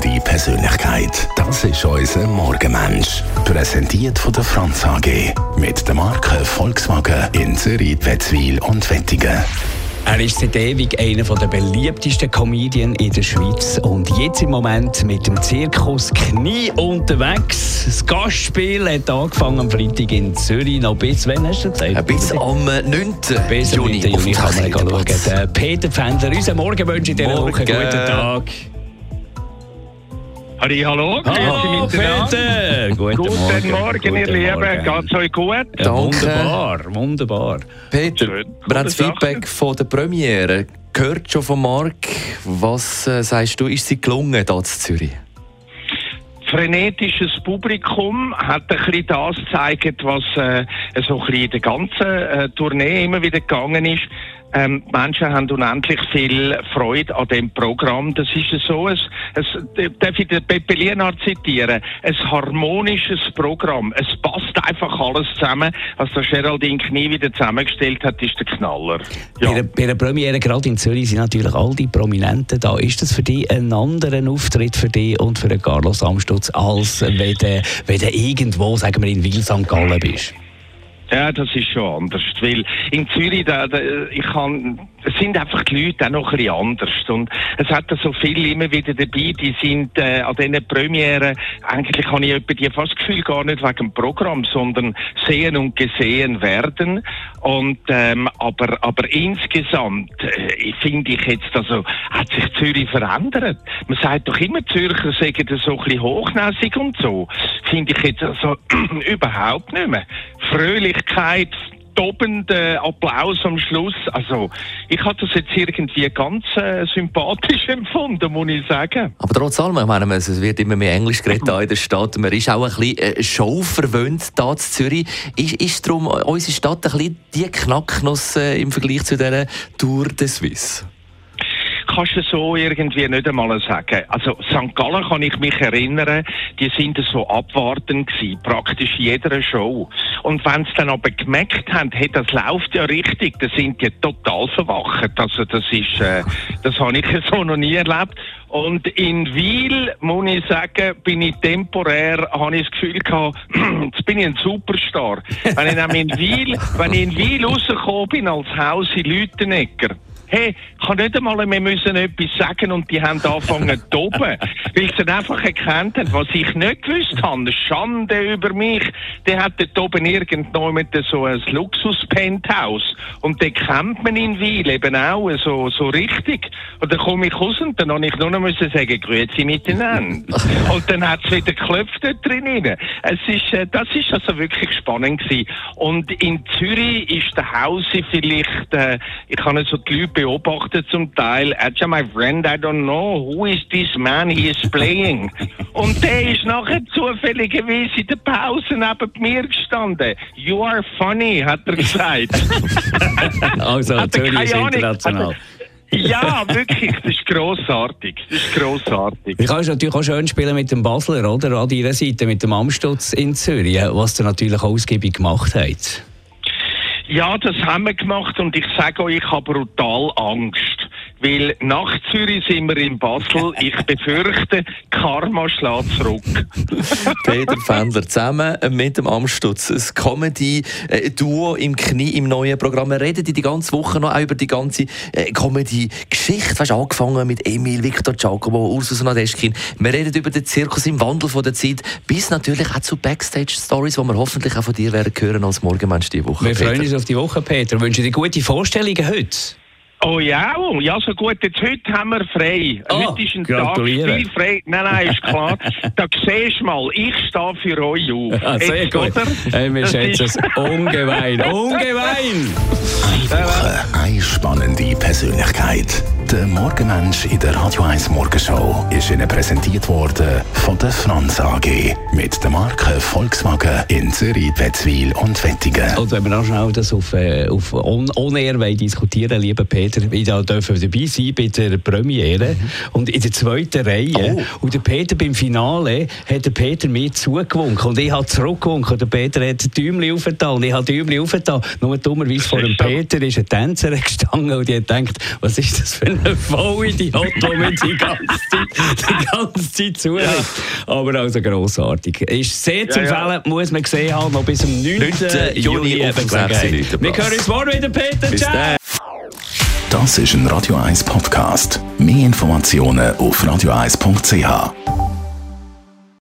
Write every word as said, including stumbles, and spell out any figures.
spannende Persönlichkeit. Das ist unser Morgenmensch. Präsentiert von der Franz A G. Mit der Marke Volkswagen in Zürich, Wetzwil und Wettigen. Er ist seit ewig einer der beliebtesten Comedians in der Schweiz und jetzt im Moment mit dem Zirkus Knie unterwegs. Das Gastspiel hat angefangen am Freitag in Zürich. Noch bis wann hast du gesagt? Bis am neunten Bis am Juni. neunten Juni kann man schauen. Der Peter Pfändler, unser Morgenmensch in dieser Woche. Guten Tag. Halli, hallo, Hallo Peter. Guten, Guten Morgen, Morgen, ihr Lieben. Geht's euch gut? Ja, wunderbar, wunderbar. Peter, Schön. wir haben das Gute Feedback von der Premiere gehört schon von Marc. Was äh, sagst du, ist sie gelungen hier in Zürich? Frenetisches Publikum hat ein bisschen das gezeigt, was äh, so ein bisschen in der ganzen äh, Tournee immer wieder gegangen ist. Ähm, die Menschen haben unendlich viel Freude an dem Programm. Das ist so, es, es, darf ich den Pepe Lienhardt zitieren, ein harmonisches Programm. Es passt einfach alles zusammen. Was der Geraldine Knie wieder zusammengestellt hat, ist der Knaller. Ja. Bei, der, bei der Premiere gerade in Zürich sind natürlich all die Prominenten da. Ist das für dich ein anderer Auftritt für dich und für den Carlos Amstutz, als wenn du, wenn du irgendwo, sagen wir, in Wil Sankt Gallen bist? Ja, das ist schon anders, weil in Zürich, da, da, ich kann, es sind einfach die Leute auch noch ein bisschen anders und es hat da so viele immer wieder dabei, die sind äh, an diesen Premieren, eigentlich habe ich etwa die fast das Gefühl gar nicht wegen dem Programm, sondern sehen und gesehen werden und ähm, aber aber insgesamt äh, finde ich jetzt, also hat sich Zürich verändert. Man sagt doch immer, Zürcher sagen das so ein bisschen hochnäsig und so, finde ich jetzt also überhaupt nicht mehr. Fröhlichkeit, tobender Applaus am Schluss. Also, ich habe das jetzt irgendwie ganz äh, sympathisch empfunden, muss ich sagen. Aber trotz allem, ich meine, es wird immer mehr Englisch geredet hier in der Stadt. Man ist auch ein bisschen äh, showverwöhnt hier in Zürich. Ist, ist darum unsere Stadt ein bisschen die Knacknuss äh, im Vergleich zu dieser Tour de Suisse? Kannst du so irgendwie nicht einmal sagen. Also Sankt Gallen kann ich mich erinnern, die sind so abwartend gewesen, praktisch in jeder Show. Und wenn sie dann aber gemerkt haben, hey, das läuft ja richtig, dann sind die total verwacht. Also das ist, äh, das habe ich so noch nie erlebt. Und in Wil, muss ich sagen, bin ich temporär, habe ich das Gefühl gehabt, jetzt bin ich ein Superstar. Wenn ich nämlich in Wil, wenn ich in Wil rausgekommen bin als Haus in Lütenegger, hey, ich kann nicht einmal mehr müssen etwas sagen und die haben angefangen zu toben, weil sie einfach erkannt haben, was ich nicht gewusst habe. Schande über mich. Der hat dort oben irgendwo mit so ein Luxus-Penthouse und den kennt man in Wil eben auch so, so richtig. Und dann komme ich raus und dann habe ich nur noch müssen sagen, grüezi miteinander. Und dann hat es wieder geklopft dort drin. Es ist, äh, das ist also wirklich spannend gewesen. Und in Zürich ist der Hausi vielleicht, äh, ich habe so die Leute beobachtet zum Teil, actually my friend, I don't know, who is this man he is playing? Und der ist nachher zufälligerweise in der Pause neben mir gestanden. You are funny, hat er gesagt. Also, Zürich ist international. Ja, wirklich, das ist grossartig. Das ist grossartig. Du kannst natürlich auch schön spielen mit dem Basler, oder? An deiner Seite, mit dem Amstutz in Zürich, was ihr natürlich auch ausgiebig gemacht habt. Ja, das haben wir gemacht und ich sage euch, ich habe brutal Angst. Weil nach Zürich sind wir in Basel. Ich befürchte, Karma schlägt zurück. Peter Pfändler zusammen mit dem Amstutz. Ein Comedy-Duo im Knie im neuen Programm. Wir reden die ganze Woche noch auch über die ganze äh, Comedy-Geschichte. Weißt, angefangen mit Emil, Victor Giacomo, Ursus Nadeschkin. Wir reden über den Zirkus im Wandel von der Zeit. Bis natürlich auch zu Backstage-Stories, die wir hoffentlich auch von dir werden hören als Morgenmensch diese Woche. Wir freuen uns auf die Woche, Peter. Wünschen dir gute Vorstellungen heute? Oh ja, ja, so gut. Jetzt heute haben wir frei. Oh, heute ist ein Tag viel frei. Nein, nein, ist klar. Da siehst du mal, ich stehe für euch auf. Ah, sehr jetzt, gut. Oder? Hey, wir Das schätzen ist- es ungemein. Ungemein! Eine Woche, eine spannende Persönlichkeit. Der Morgenmensch in der Radio eins Morgenshow ist Ihnen präsentiert worden von der Franz A G. Mit der Marke Volkswagen in Zürich, Wetzwil und Wettigen. Und wenn wir auch schnell das auf, äh, auf On, On Air diskutieren, lieber Peter, ich darf dabei sein bei der Premiere mhm. und in der zweiten Reihe. Oh. Und der Peter beim Finale hat der Peter mir zugewunken und ich habe zurückgewunken. Der Peter hat Däumchen aufgetan und ich habe Däumchen aufgetan. Nur dummerweise vor dem Peter ist ein Tänzer gestanden und die hat gedacht, was ist das für ein Voll Idiot, der mir die ganze Zeit, die ganze Zeit zuhört. Aber also grossartig. Ist sehr zu empfehlen, ja, ja. muss man gesehen haben, noch bis zum neunten Juni. auf dem Wir hören uns morgen wieder, Peter. Bis Ciao. dann. Das ist ein Radio eins Podcast. Mehr Informationen auf radio eins punkt c h.